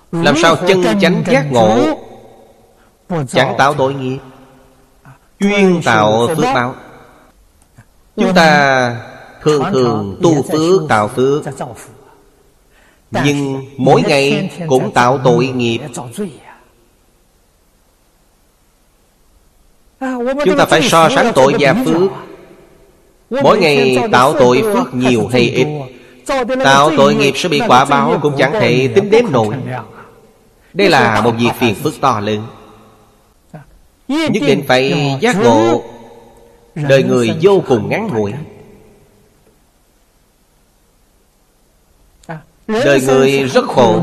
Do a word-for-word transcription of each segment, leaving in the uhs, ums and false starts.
làm sao chân chánh giác ngộ, chẳng tạo tội nghiệp, chuyên tạo phước báo. Chúng ta thường thường tu phước tạo phước, nhưng mỗi ngày cũng tạo tội nghiệp. Chúng ta phải so sánh tội và phước. Mỗi ngày tạo tội phước nhiều hay ít, tạo tội nghiệp sẽ bị quả báo cũng chẳng thể tính đếm nổi. Đây là một việc phiền phức to lớn. Nhất định phải giác ngộ. Đời người vô cùng ngắn ngủi. Đời người rất khổ.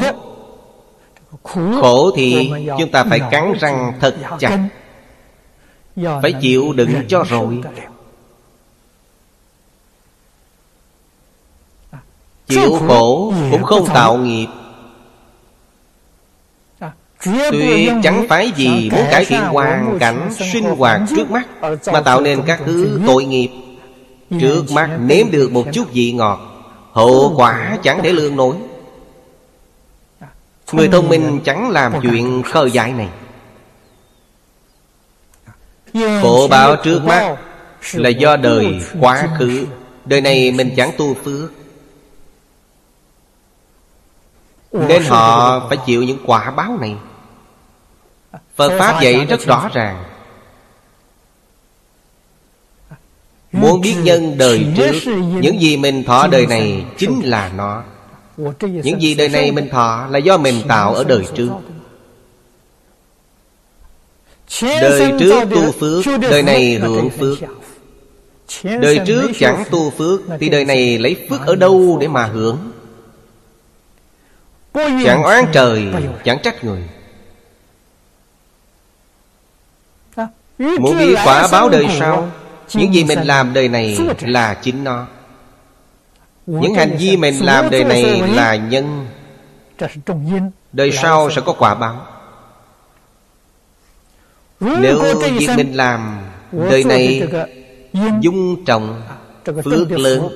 Khổ thì chúng ta phải cắn răng thật chặt, phải chịu đựng cho rồi. Chịu khổ cũng không tạo nghiệp. Tuy chẳng phải vì muốn cải thiện hoàn cảnh sinh hoạt trước mắt mà tạo nên các thứ tội nghiệp. Trước mắt nếm được một chút vị ngọt, hậu quả chẳng thể lường nổi. Người thông minh chẳng làm chuyện khờ dại này. Khổ báo trước mắt là do đời quá khứ. Đời này mình chẳng tu phước, nên họ phải chịu những quả báo này. Phật Pháp dạy rất rõ ràng. Muốn biết nhân đời trước, những gì mình thọ đời này chính là nó. Những gì đời này mình thọ là do mình tạo ở đời trước. Đời trước tu phước, đời này hưởng phước. Đời trước chẳng tu phước thì đời này lấy phước ở đâu để mà hưởng? Chẳng oán trời, chẳng trách người. Muốn biết quả báo đời sau, những gì mình làm đời này là chính nó. Những hành vi mình làm đời này là nhân. Đời sau sẽ có quả báo. Nếu việc mình làm đời này dung trọng phước lớn,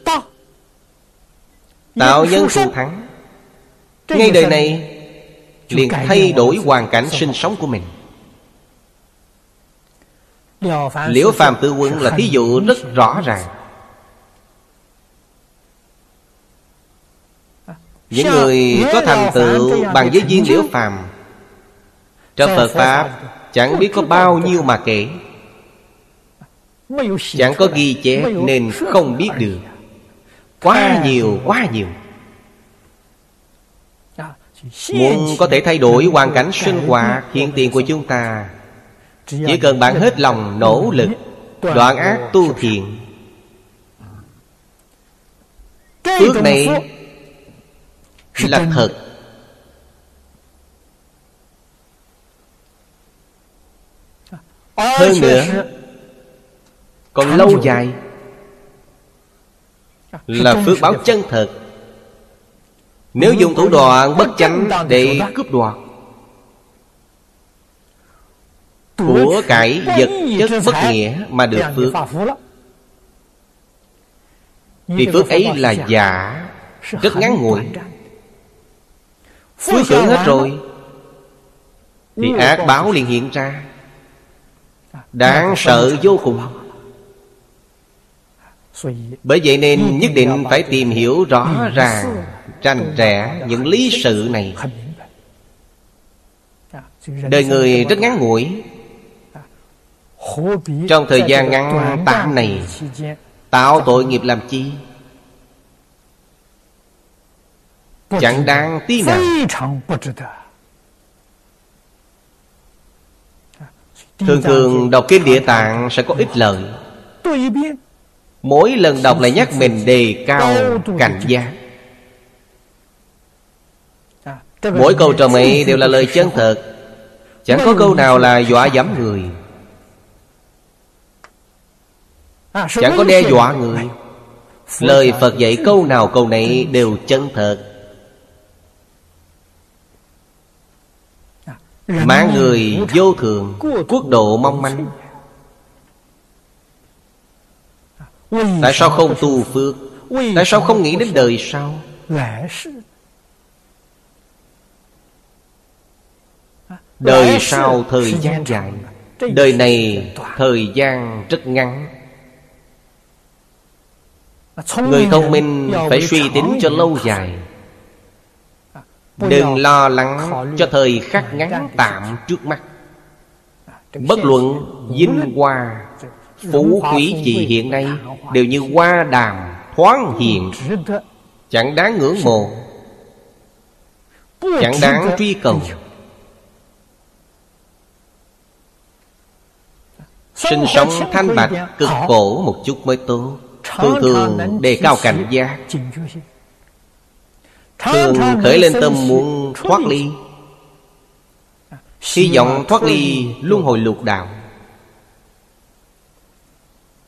tạo nhân thù thắng, ngay đời này liền thay đổi hoàn cảnh sinh sống của mình. Liễu Phàm Tự Quân là thí dụ rất rõ ràng. Những người có thành tựu bằng với viên Liễu Phàm trong Phật Pháp chẳng biết có bao nhiêu mà kể. Chẳng có ghi chép nên không biết được. Quá nhiều, quá nhiều. Muốn có thể thay đổi hoàn cảnh sinh hoạt hiện tiền của chúng ta, chỉ cần bạn hết lòng nỗ lực, đoạn ác tu thiện. Phước này là thật. Hơn nữa, còn lâu dài là phước báo chân thật. Nếu dùng thủ đoạn bất chánh để cướp đoạt của cải vật chất bất nghĩa mà được phước, thì phước ấy là giả, rất ngắn ngủi. Phước hưởng hết rồi thì ác báo liền hiện ra, đáng sợ vô cùng. Bởi vậy nên nhất định phải tìm hiểu rõ ràng, rành rẽ những lý sự này. Đời người rất ngắn ngủi. Trong thời gian ngắn tạm này tạo tội nghiệp làm chi? Chẳng đáng tí nào. Thường thường đọc kinh Địa Tạng sẽ có ích lợi. Mỗi lần đọc lại nhắc mình đề cao cảnh giác. Mỗi câu trò ấy đều là lời chân thật, chẳng có câu nào là dọa dẫm người, chẳng có đe dọa người. Lời Phật dạy câu nào câu nấy đều chân thật. Mạng người vô thường, quốc độ mong manh. Tại sao không tu phước? Tại sao không nghĩ đến đời sau? Đời sau thời gian dài, đời này thời gian rất ngắn. Người thông minh phải suy tính cho lâu dài, đừng lo lắng cho thời khắc ngắn tạm trước mắt. Bất luận vinh hoa phú quý gì hiện nay đều như hoa đàm thoáng hiện, chẳng đáng ngưỡng mộ, chẳng đáng truy cầu. Sinh sống thanh bạch cực khổ một chút mới tốt. Thường thường đề cao cảnh giác, thường khởi lên tâm muốn thoát ly, hy vọng thoát ly luân hồi lục đạo.